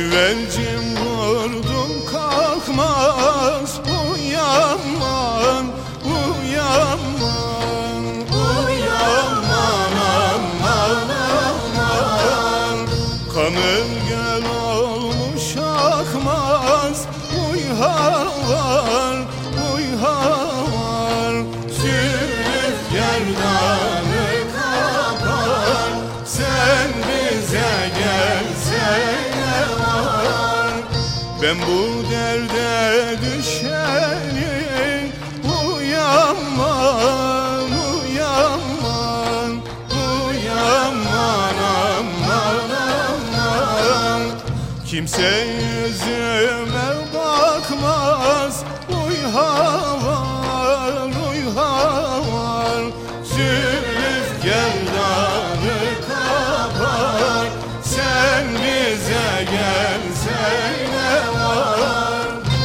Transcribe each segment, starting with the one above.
Güvercin vurdum kalkmaz, uyanman, uyanman, uyanman, aman, aman. Kanın göl olmuş akmaz, uyhavar, uyhavar. Zülüf gerdanı kapar, sen bize gelsene var. Ben bu derde düşenim, uyanman, uyanman, uyanman, aman, aman. Kimse yüzüme bakmaz, uyhavar, uyhavar. Zülüf gerdanı kapar, sen bize gelsene var.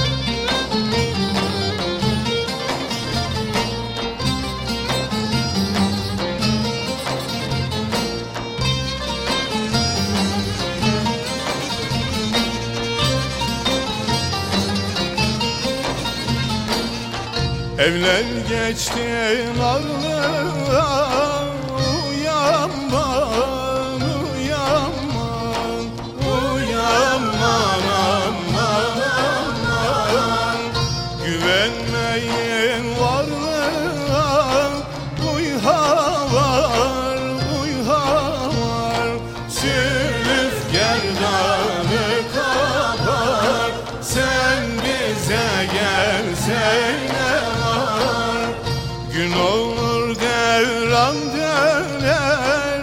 Evler geçti narlığa, uyanman, uyanman, uyanman, aman, aman. Güvenmeyin varlığa, uyhavar, uyhavar. Zülüf gerdanı kapar, sen bize gelsene var. Gün olur devran döner,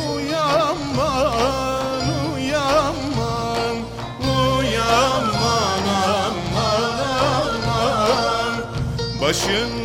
uyanman, uyanman, uyanman, aman, aman. Başın